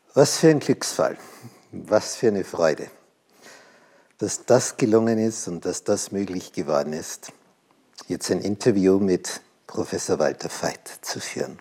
Was für ein Glücksfall, was für eine Freude, dass das gelungen ist und dass das möglich geworden ist, jetzt ein Interview mit Professor Walter Veit zu führen.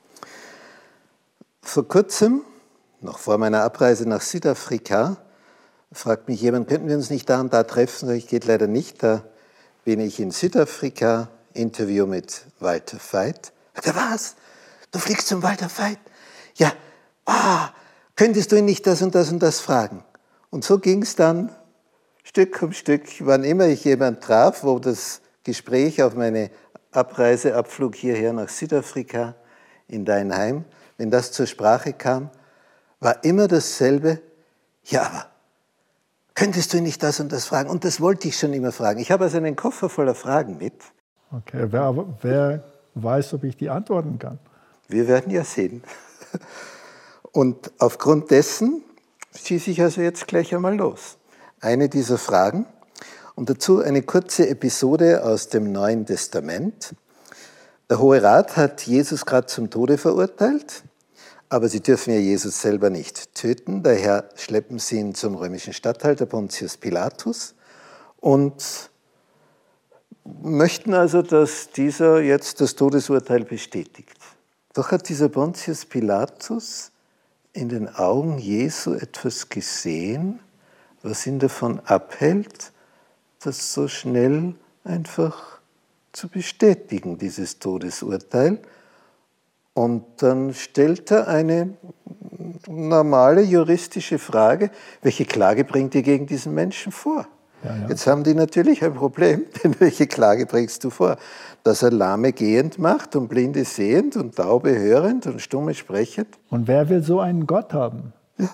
Vor kurzem, noch vor meiner Abreise nach Südafrika, fragt mich jemand, könnten wir uns nicht da und da treffen? Ich geht leider nicht, da bin ich in Südafrika, Interview mit Walter Veit. Sagt er, was? Du fliegst zum Walter Veit? Ja, könntest du ihn nicht das und das und das fragen? Und so ging es dann Stück um Stück, wann immer ich jemanden traf, wo das Gespräch auf meine Abreise, hierher nach Südafrika, in dein Heim, wenn das zur Sprache kam, war immer dasselbe, ja, aber könntest du ihn nicht das und das fragen? Und das wollte ich schon immer fragen. Ich habe also einen Koffer voller Fragen mit. Okay, wer weiß, ob ich die antworten kann? Wir werden ja sehen. Und aufgrund dessen schieße ich also jetzt gleich einmal los. Eine dieser Fragen und dazu eine kurze Episode aus dem Neuen Testament. Der Hohe Rat hat Jesus gerade zum Tode verurteilt, aber sie dürfen ja Jesus selber nicht töten. Daher schleppen sie ihn zum römischen Statthalter Pontius Pilatus und möchten also, dass dieser jetzt das Todesurteil bestätigt. Doch hat dieser Pontius Pilatus in den Augen Jesu etwas gesehen, was ihn davon abhält, das so schnell einfach zu bestätigen, dieses Todesurteil. Und dann stellt er eine normale juristische Frage, welche Klage bringt ihr gegen diesen Menschen vor? Ja. Jetzt haben die natürlich ein Problem, denn welche Klage bringst du vor? Dass er Lahme gehend macht und Blinde sehend und Taube hörend und Stumme sprechend? Und wer will so einen Gott haben? Ja,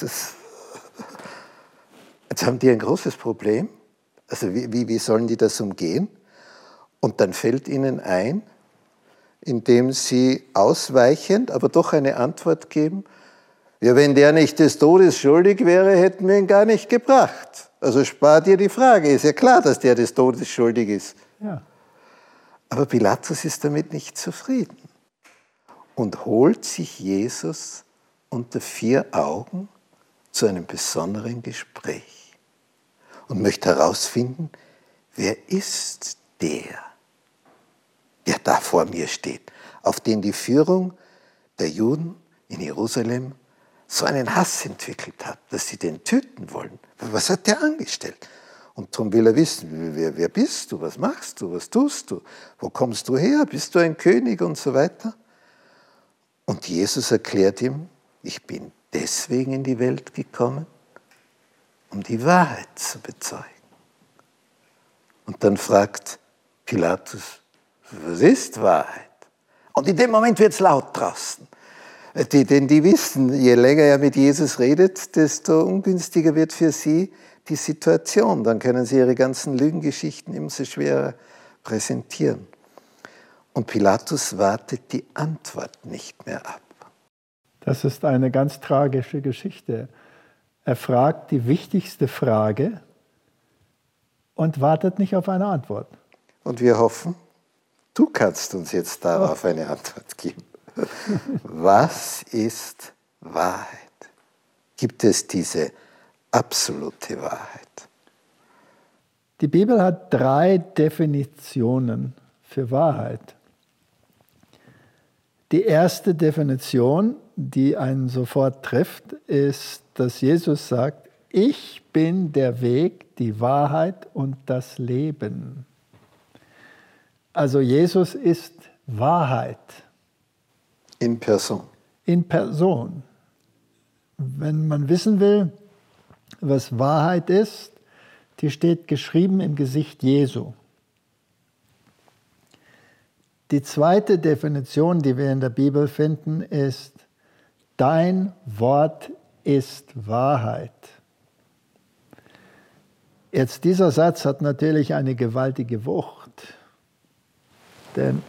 jetzt haben die ein großes Problem. Also wie sollen die das umgehen? Und dann fällt ihnen ein, indem sie ausweichend, aber doch eine Antwort geben, ja, wenn der nicht des Todes schuldig wäre, hätten wir ihn gar nicht gebracht. Also spar dir die Frage, ist ja klar, dass der des Todes schuldig ist. Ja. Aber Pilatus ist damit nicht zufrieden und holt sich Jesus unter 4 Augen zu einem besonderen Gespräch und möchte herausfinden, wer ist der da vor mir steht, auf den die Führung der Juden in Jerusalem so einen Hass entwickelt hat, dass sie den töten wollen. Was hat der angestellt? Und darum will er wissen, wer bist du, was machst du, was tust du, wo kommst du her, bist du ein König und so weiter. Und Jesus erklärt ihm, ich bin deswegen in die Welt gekommen, um die Wahrheit zu bezeugen. Und dann fragt Pilatus, was ist Wahrheit? Und in dem Moment wird es laut draußen. Denn die wissen, je länger er mit Jesus redet, desto ungünstiger wird für sie die Situation. Dann können sie ihre ganzen Lügengeschichten umso schwerer präsentieren. Und Pilatus wartet die Antwort nicht mehr ab. Das ist eine ganz tragische Geschichte. Er fragt die wichtigste Frage und wartet nicht auf eine Antwort. Und wir hoffen, du kannst uns jetzt darauf eine Antwort geben. Was ist Wahrheit? Gibt es diese absolute Wahrheit? Die Bibel hat 3 Definitionen für Wahrheit. Die erste Definition, die einen sofort trifft, ist, dass Jesus sagt, ich bin der Weg, die Wahrheit und das Leben. Also Jesus ist Wahrheit. In Person. In Person. Wenn man wissen will, was Wahrheit ist, die steht geschrieben im Gesicht Jesu. Die zweite Definition, die wir in der Bibel finden, ist, dein Wort ist Wahrheit. Jetzt dieser Satz hat natürlich eine gewaltige Wucht, denn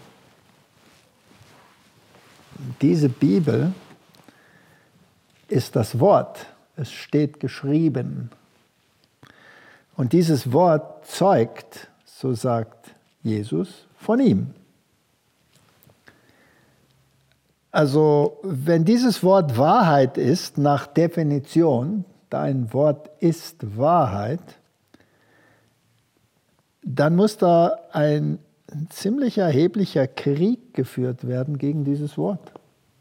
diese Bibel ist das Wort, es steht geschrieben. Und dieses Wort zeugt, so sagt Jesus, von ihm. Also wenn dieses Wort Wahrheit ist, nach Definition, dein Wort ist Wahrheit, dann muss da ein ziemlich erheblicher Krieg geführt werden gegen dieses Wort.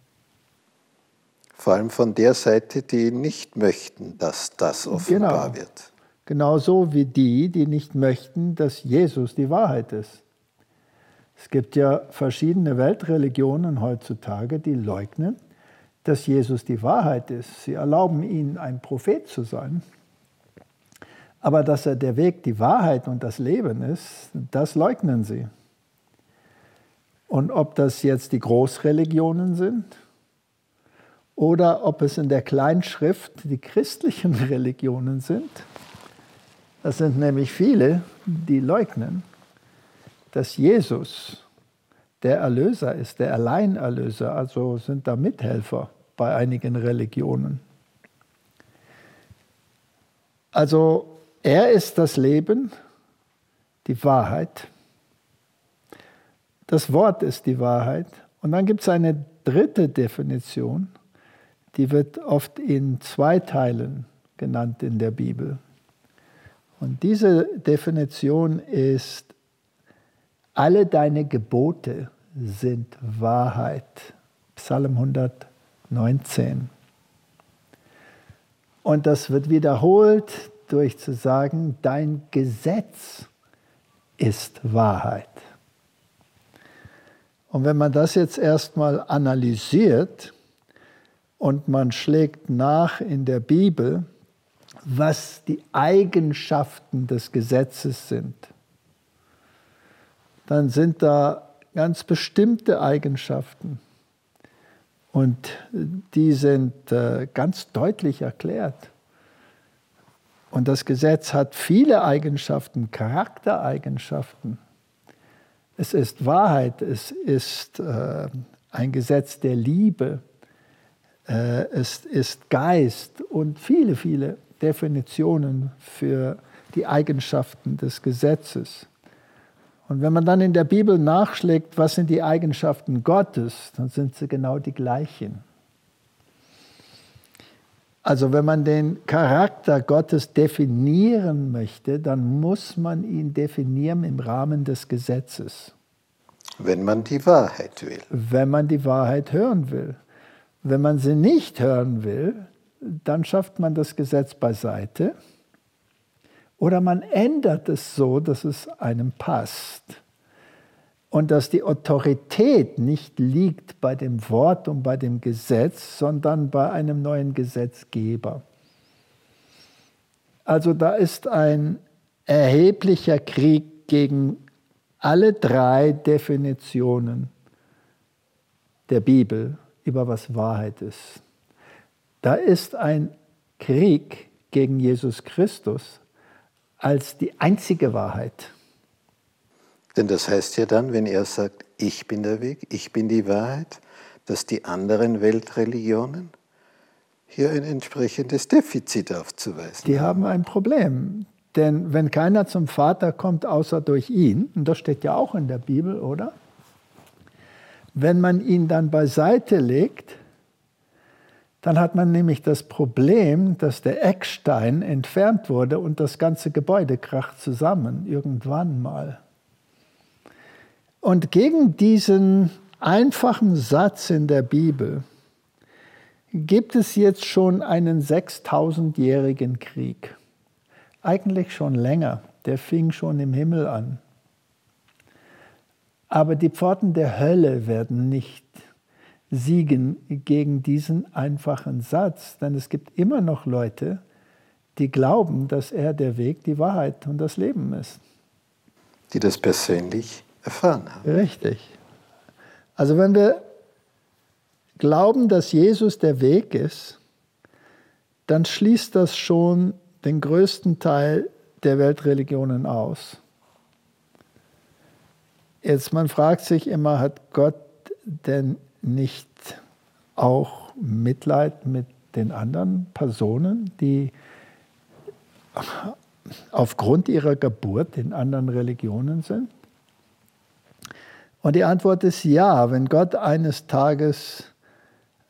Vor allem von der Seite, die nicht möchten, dass das offenbar wird. Genauso wie die nicht möchten, dass Jesus die Wahrheit ist. Es gibt ja verschiedene Weltreligionen heutzutage, die leugnen, dass Jesus die Wahrheit ist. Sie erlauben ihn, ein Prophet zu sein. Aber dass er der Weg, die Wahrheit und das Leben ist, das leugnen sie. Und ob das jetzt die Großreligionen sind oder ob es in der Kleinschrift die christlichen Religionen sind, das sind nämlich viele, die leugnen, dass Jesus der Erlöser ist, der Alleinerlöser, also sind da Mithelfer bei einigen Religionen. Also er ist das Leben, die Wahrheit. Das Wort ist die Wahrheit. Und dann gibt es eine dritte Definition, die wird oft in 2 Teilen genannt in der Bibel. Und diese Definition ist: Alle deine Gebote sind Wahrheit. Psalm 119. Und das wird wiederholt durch zu sagen, dein Gesetz ist Wahrheit. Und wenn man das jetzt erstmal analysiert und man schlägt nach in der Bibel, was die Eigenschaften des Gesetzes sind, dann sind da ganz bestimmte Eigenschaften. Und die sind ganz deutlich erklärt. Und das Gesetz hat viele Eigenschaften, Charaktereigenschaften. Es ist Wahrheit, es ist ein Gesetz der Liebe, es ist Geist und viele, viele Definitionen für die Eigenschaften des Gesetzes. Und wenn man dann in der Bibel nachschlägt, was sind die Eigenschaften Gottes, dann sind sie genau die gleichen. Also wenn man den Charakter Gottes definieren möchte, dann muss man ihn definieren im Rahmen des Gesetzes. Wenn man die Wahrheit will. Wenn man die Wahrheit hören will. Wenn man sie nicht hören will, dann schafft man das Gesetz beiseite. Oder man ändert es so, dass es einem passt. Und dass die Autorität nicht liegt bei dem Wort und bei dem Gesetz, sondern bei einem neuen Gesetzgeber. Also da ist ein erheblicher Krieg gegen alle 3 Definitionen der Bibel über was Wahrheit ist. Da ist ein Krieg gegen Jesus Christus als die einzige Wahrheit. Denn das heißt ja dann, wenn er sagt, ich bin der Weg, ich bin die Wahrheit, dass die anderen Weltreligionen hier ein entsprechendes Defizit aufzuweisen Die haben ein Problem. Denn wenn keiner zum Vater kommt, außer durch ihn, und das steht ja auch in der Bibel, oder? Wenn man ihn dann beiseite legt, dann hat man nämlich das Problem, dass der Eckstein entfernt wurde und das ganze Gebäude kracht zusammen, irgendwann mal. Und gegen diesen einfachen Satz in der Bibel gibt es jetzt schon einen 6000-jährigen Krieg. Eigentlich schon länger, der fing schon im Himmel an. Aber die Pforten der Hölle werden nicht siegen gegen diesen einfachen Satz, denn es gibt immer noch Leute, die glauben, dass er der Weg, die Wahrheit und das Leben ist. Die das persönlich erfahren haben. Richtig. Also wenn wir glauben, dass Jesus der Weg ist, dann schließt das schon den größten Teil der Weltreligionen aus. Jetzt, man fragt sich immer, hat Gott denn nicht auch Mitleid mit den anderen Personen, die aufgrund ihrer Geburt in anderen Religionen sind? Und die Antwort ist ja. Wenn Gott eines Tages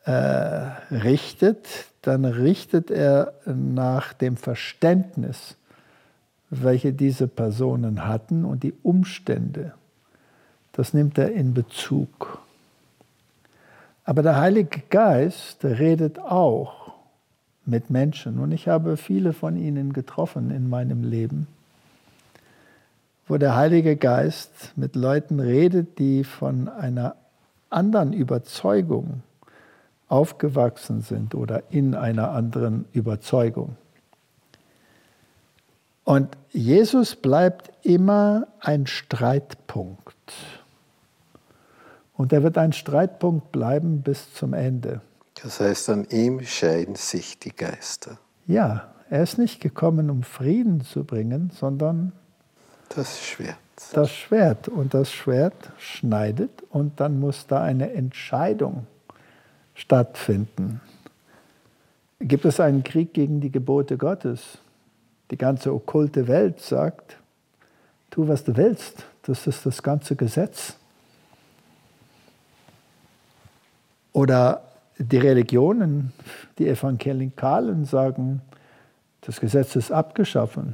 richtet, dann richtet er nach dem Verständnis, welche diese Personen hatten und die Umstände. Das nimmt er in Bezug. Aber der Heilige Geist redet auch mit Menschen. Und ich habe viele von ihnen getroffen in meinem Leben, wo der Heilige Geist mit Leuten redet, die von einer anderen Überzeugung aufgewachsen sind oder in einer anderen Überzeugung. Und Jesus bleibt immer ein Streitpunkt. Und er wird ein Streitpunkt bleiben bis zum Ende. Das heißt, an ihm scheiden sich die Geister. Ja, er ist nicht gekommen, um Frieden zu bringen, sondern das Schwert. Das Schwert. Und das Schwert schneidet und dann muss da eine Entscheidung stattfinden. Gibt es einen Krieg gegen die Gebote Gottes? Die ganze okkulte Welt sagt, tu, was du willst. Das ist das ganze Gesetz. Oder die Religionen, die Evangelikalen sagen, das Gesetz ist abgeschaffen.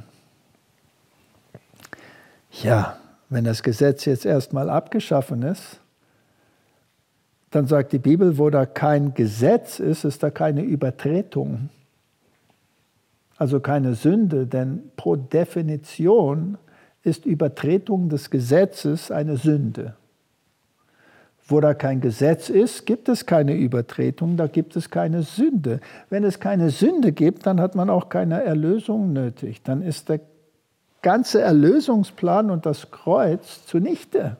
Ja, wenn das Gesetz jetzt erstmal abgeschaffen ist, dann sagt die Bibel, wo da kein Gesetz ist, ist da keine Übertretung. Also keine Sünde, denn pro Definition ist Übertretung des Gesetzes eine Sünde. Wo da kein Gesetz ist, gibt es keine Übertretung, da gibt es keine Sünde. Wenn es keine Sünde gibt, dann hat man auch keine Erlösung nötig. Dann ist der ganze Erlösungsplan und das Kreuz zunichte.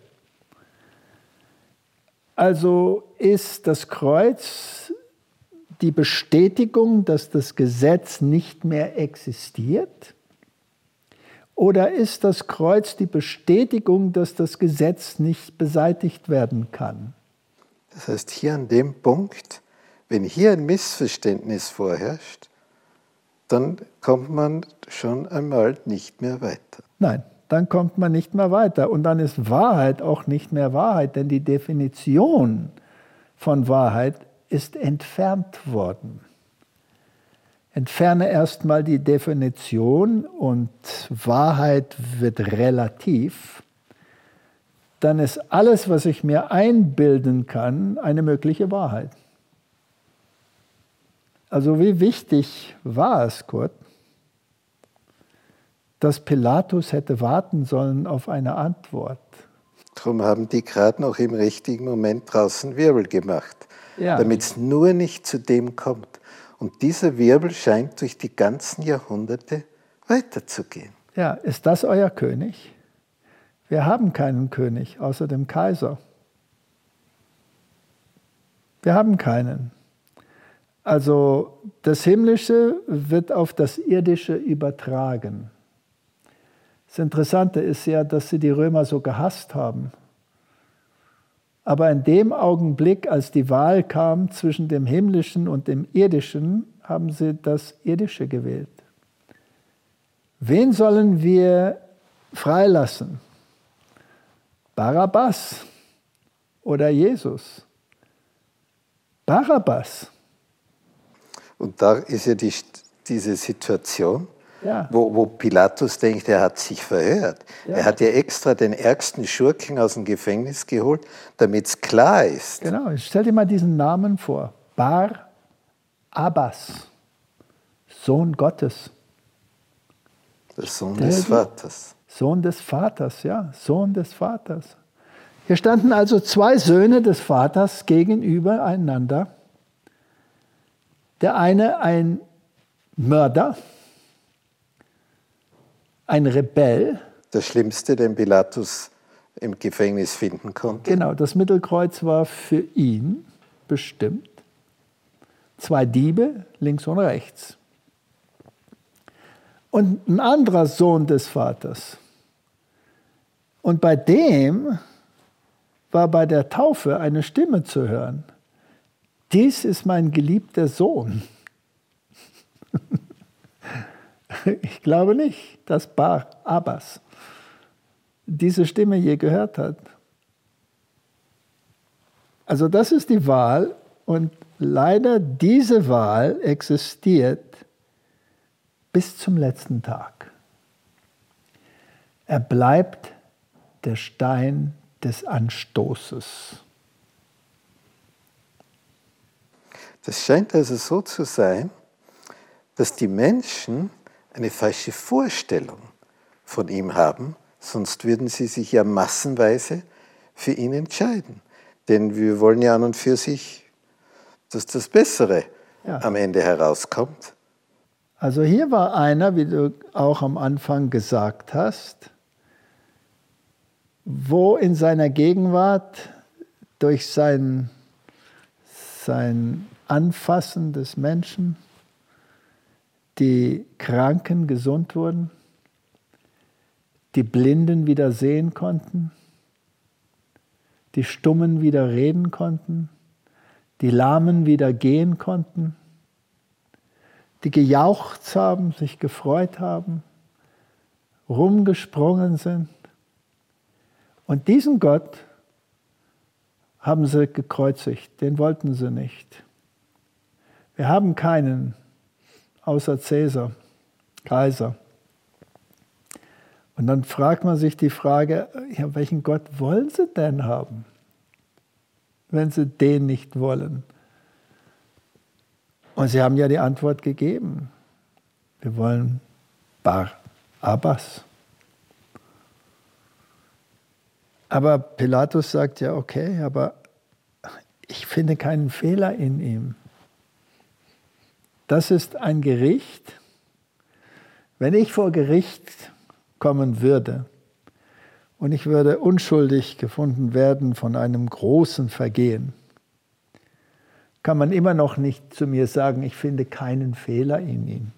Also ist das Kreuz die Bestätigung, dass das Gesetz nicht mehr existiert? Oder ist das Kreuz die Bestätigung, dass das Gesetz nicht beseitigt werden kann? Das heißt, hier an dem Punkt, wenn hier ein Missverständnis vorherrscht, dann kommt man schon einmal nicht mehr weiter. Nein, dann kommt man nicht mehr weiter. Und dann ist Wahrheit auch nicht mehr Wahrheit, denn die Definition von Wahrheit ist entfernt worden. Entferne erstmal die Definition und Wahrheit wird relativ. Dann ist alles, was ich mir einbilden kann, eine mögliche Wahrheit. Also wie wichtig war es, Kurt, dass Pilatus hätte warten sollen auf eine Antwort. Darum haben die gerade noch im richtigen Moment draußen Wirbel gemacht, damit es nur nicht zu dem kommt. Und dieser Wirbel scheint durch die ganzen Jahrhunderte weiterzugehen. Ja, ist das euer König? Wir haben keinen König außer dem Kaiser. Wir haben keinen. Also das Himmlische wird auf das Irdische übertragen. Das Interessante ist ja, dass sie die Römer so gehasst haben. Aber in dem Augenblick, als die Wahl kam zwischen dem Himmlischen und dem Irdischen, haben sie das Irdische gewählt. Wen sollen wir freilassen? Barabbas oder Jesus? Barabbas. Und da ist ja diese Situation, Ja. wo Pilatus denkt, er hat sich verhört. Ja. Er hat ja extra den ärgsten Schurken aus dem Gefängnis geholt, damit es klar ist. Genau, stell dir mal diesen Namen vor. Barabbas, Sohn Gottes. Der Sohn des Vaters. Sohn des Vaters, ja, Sohn des Vaters. Hier standen also zwei Söhne des Vaters gegenüber einander. Der eine ein Mörder, ein Rebell. Das Schlimmste, den Pilatus im Gefängnis finden konnte. Genau, das Mittelkreuz war für ihn bestimmt. Zwei Diebe, links und rechts. Und ein anderer Sohn des Vaters. Und bei dem war bei der Taufe eine Stimme zu hören. Dies ist mein geliebter Sohn. Ich glaube nicht, dass Barabbas diese Stimme je gehört hat. Also das ist die Wahl Und leider diese Wahl existiert bis zum letzten Tag. Er bleibt der Stein des Anstoßes. Das scheint also so zu sein, dass die Menschen eine falsche Vorstellung von ihm haben, sonst würden sie sich ja massenweise für ihn entscheiden. Denn wir wollen ja an und für sich, dass das Bessere am Ende herauskommt. Also hier war einer, wie du auch am Anfang gesagt hast, wo in seiner Gegenwart durch sein Anfassen des Menschen die Kranken gesund wurden, die Blinden wieder sehen konnten, die Stummen wieder reden konnten, die Lahmen wieder gehen konnten, die gejauchzt haben, sich gefreut haben, rumgesprungen sind. Und diesen Gott haben sie gekreuzigt, den wollten sie nicht. Wir haben keinen außer Cäsar, Kaiser. Und dann fragt man sich die Frage, ja, welchen Gott wollen sie denn haben, wenn sie den nicht wollen? Und sie haben ja die Antwort gegeben. Wir wollen Barabbas. Aber Pilatus sagt ja, okay, aber ich finde keinen Fehler in ihm. Das ist ein Gericht. Wenn ich vor Gericht kommen würde und ich würde unschuldig gefunden werden von einem großen Vergehen, kann man immer noch nicht zu mir sagen, ich finde keinen Fehler in ihm.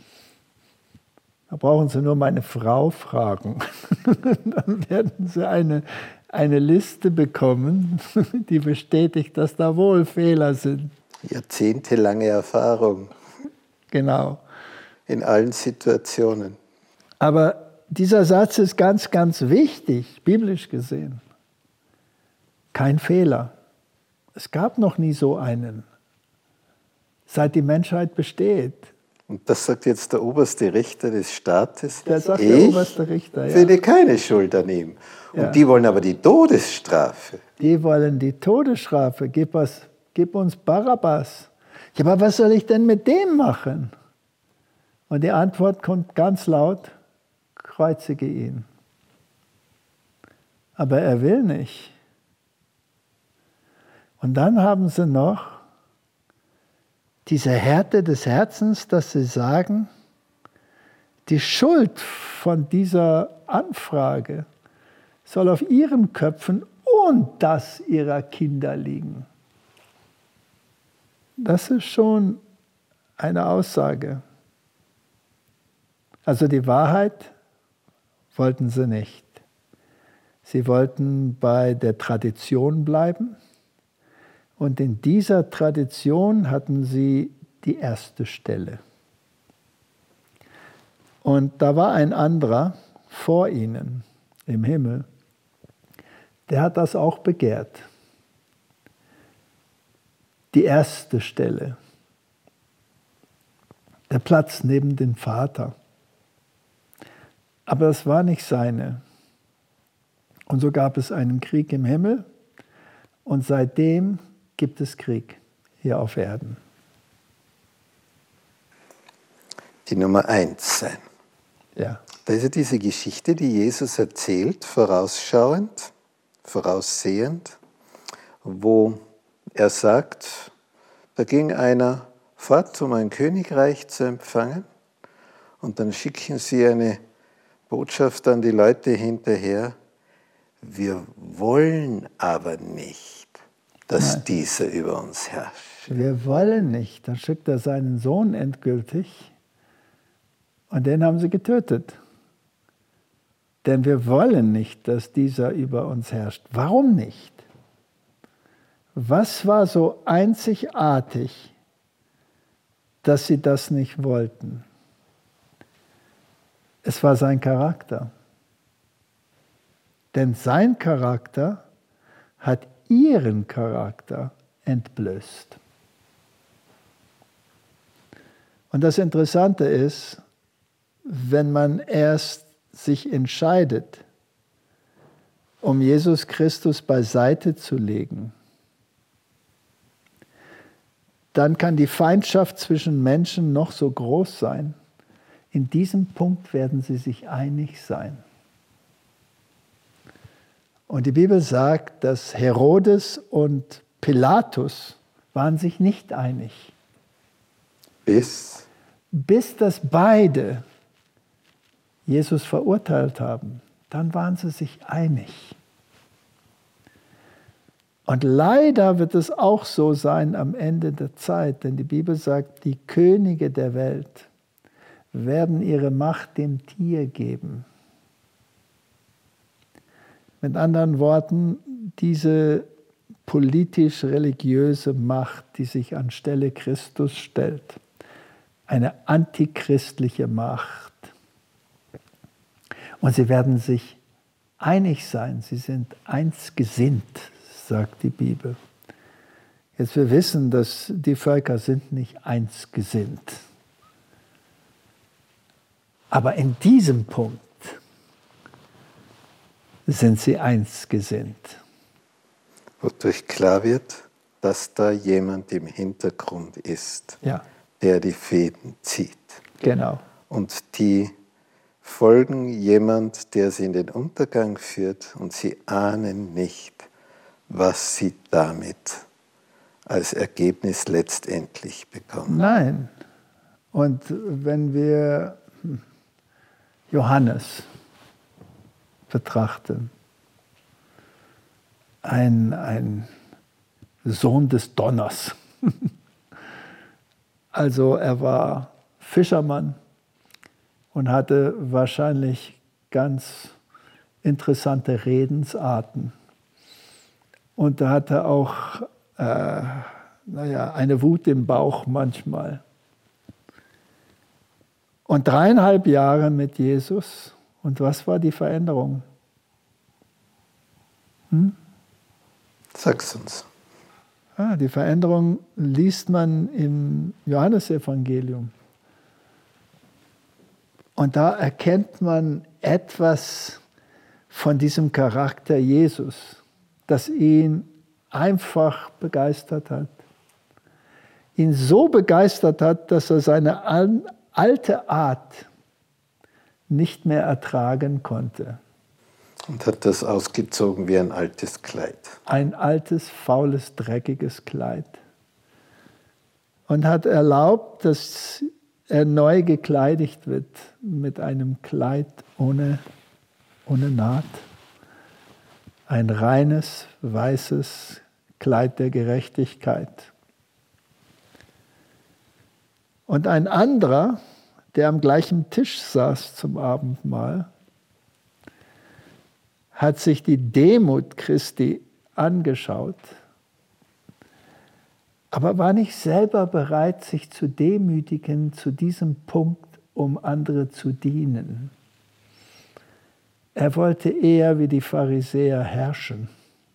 Da brauchen Sie nur meine Frau fragen. Dann werden Sie eine Liste bekommen, die bestätigt, dass da wohl Fehler sind. Jahrzehntelange Erfahrung. Genau. In allen Situationen. Aber dieser Satz ist ganz, ganz wichtig, biblisch gesehen. Kein Fehler. Es gab noch nie so einen, seit die Menschheit besteht. Und das sagt jetzt der oberste Richter des Staates. Der sagt der oberste Richter, ja. Ich finde keine Schuld an ihm. Und ja. Die wollen aber die Todesstrafe. Die wollen die Todesstrafe. Gib uns Barabbas. Ja, aber was soll ich denn mit dem machen? Und die Antwort kommt ganz laut, kreuzige ihn. Aber er will nicht. Und dann haben sie noch diese Härte des Herzens, dass sie sagen, die Schuld von dieser Anfrage soll auf ihren Köpfen und das ihrer Kinder liegen. Das ist schon eine Aussage. Also die Wahrheit wollten sie nicht. Sie wollten bei der Tradition bleiben. Und in dieser Tradition hatten sie die erste Stelle. Und da war ein anderer vor ihnen im Himmel, der hat das auch begehrt. Die erste Stelle. Der Platz neben dem Vater. Aber es war nicht seine. Und so gab es einen Krieg im Himmel. Und seitdem gibt es Krieg hier auf Erden. Die Nummer 1 sein. Ja. Da ist ja diese Geschichte, die Jesus erzählt, vorausschauend, voraussehend, wo er sagt, da ging einer fort, um ein Königreich zu empfangen, und dann schicken sie eine Botschaft an die Leute hinterher, wir wollen aber nicht, dass dieser über uns herrscht. Wir wollen nicht. Dann schickt er seinen Sohn endgültig und den haben sie getötet. Denn wir wollen nicht, dass dieser über uns herrscht. Warum nicht? Was war so einzigartig, dass sie das nicht wollten? Es war sein Charakter. Denn sein Charakter hat ihren Charakter entblößt. Und das Interessante ist, wenn man erst sich entscheidet, um Jesus Christus beiseite zu legen, dann kann die Feindschaft zwischen Menschen noch so groß sein. In diesem Punkt werden sie sich einig sein. Und die Bibel sagt, dass Herodes und Pilatus waren sich nicht einig. Bis dass beide Jesus verurteilt haben, dann waren sie sich einig. Und leider wird es auch so sein am Ende der Zeit, denn die Bibel sagt, die Könige der Welt werden ihre Macht dem Tier geben. Mit anderen Worten, diese politisch-religiöse Macht, die sich anstelle Christus stellt, eine antichristliche Macht. Und sie werden sich einig sein, sie sind eins gesinnt, sagt die Bibel. Jetzt wir wissen, dass die Völker sind nicht eins gesinnt. Aber in diesem Punkt sind sie eins gesinnt. Wodurch klar wird, dass da jemand im Hintergrund ist, ja, der die Fäden zieht. Genau. Und die folgen jemand, der sie in den Untergang führt, und sie ahnen nicht, was sie damit als Ergebnis letztendlich bekommen. Nein. Und wenn wir Johannes betrachten, ein Sohn des Donners. Also er war Fischermann und hatte wahrscheinlich ganz interessante Redensarten. Und er hatte auch eine Wut im Bauch manchmal. Und 3,5 Jahre mit Jesus. Und was war die Veränderung? Sag's uns. Die Veränderung liest man im Johannesevangelium. Und da erkennt man etwas von diesem Charakter Jesus, das ihn einfach begeistert hat. Ihn so begeistert hat, dass er seine alte Art nicht mehr ertragen konnte. Und hat das ausgezogen wie ein altes Kleid. Ein altes, faules, dreckiges Kleid. Und hat erlaubt, dass er neu gekleidigt wird mit einem Kleid ohne Naht. Ein reines, weißes Kleid der Gerechtigkeit. Und ein anderer, der am gleichen Tisch saß zum Abendmahl, hat sich die Demut Christi angeschaut, aber war nicht selber bereit, sich zu demütigen zu diesem Punkt, um andere zu dienen. Er wollte eher wie die Pharisäer herrschen.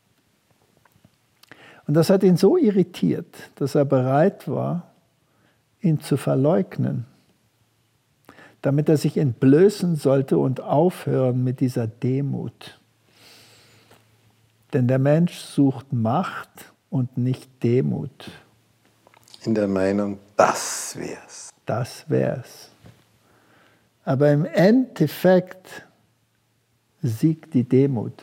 Und das hat ihn so irritiert, dass er bereit war, ihn zu verleugnen, damit er sich entblößen sollte und aufhören mit dieser Demut. Denn der Mensch sucht Macht und nicht Demut. In der Meinung, das wär's. Das wär's. Aber im Endeffekt siegt die Demut.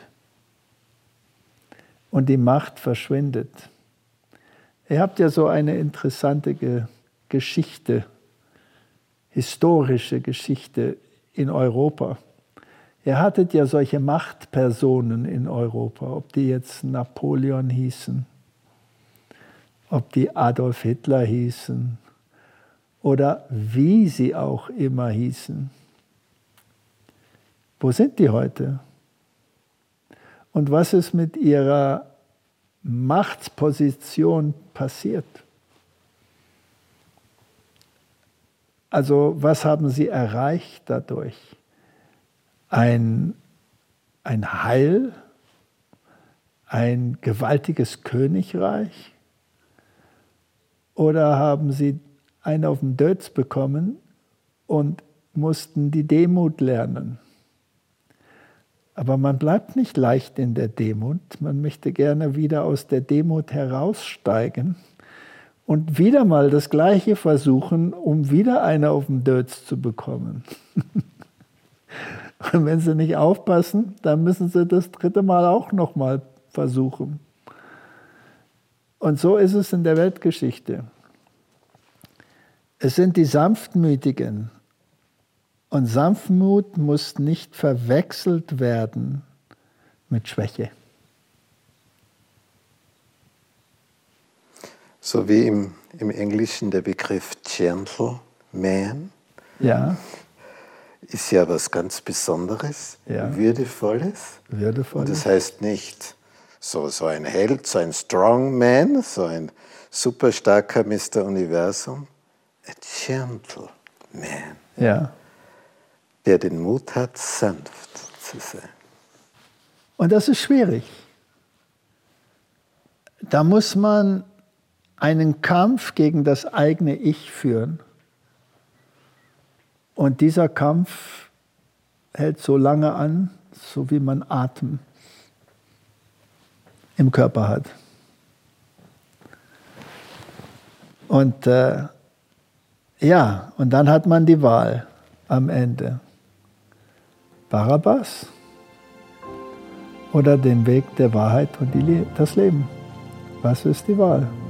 Und die Macht verschwindet. Ihr habt ja so eine interessante Geschichte, historische Geschichte in Europa. Ihr hattet ja solche Machtpersonen in Europa, ob die jetzt Napoleon hießen, ob die Adolf Hitler hießen oder wie sie auch immer hießen. Wo sind die heute? Und was ist mit ihrer Machtposition passiert? Also was haben sie erreicht dadurch? Ein Heil, ein gewaltiges Königreich? Oder haben sie einen auf den Dötz bekommen und mussten die Demut lernen. Aber man bleibt nicht leicht in der Demut. Man möchte gerne wieder aus der Demut heraussteigen und wieder mal das Gleiche versuchen, um wieder eine auf den Dötz zu bekommen. Und wenn sie nicht aufpassen, dann müssen sie das dritte Mal auch noch mal versuchen. Und so ist es in der Weltgeschichte. Es sind die Sanftmütigen. Und Sanftmut muss nicht verwechselt werden mit Schwäche. So wie im Englischen der Begriff Gentleman. Ja. Ist ja was ganz Besonderes, Ja. Würdevolles. Würdevolles. Und das heißt nicht so ein Held, so ein Strongman, so ein super starker Mr. Universum. A Gentleman. Ja. Der den Mut hat, sanft zu sein. Und das ist schwierig. Da muss man einen Kampf gegen das eigene Ich führen. Und dieser Kampf hält so lange an, so wie man Atem im Körper hat. Und ja, und dann hat man die Wahl am Ende. Barabbas oder den Weg der Wahrheit und das Leben? Was ist die Wahl?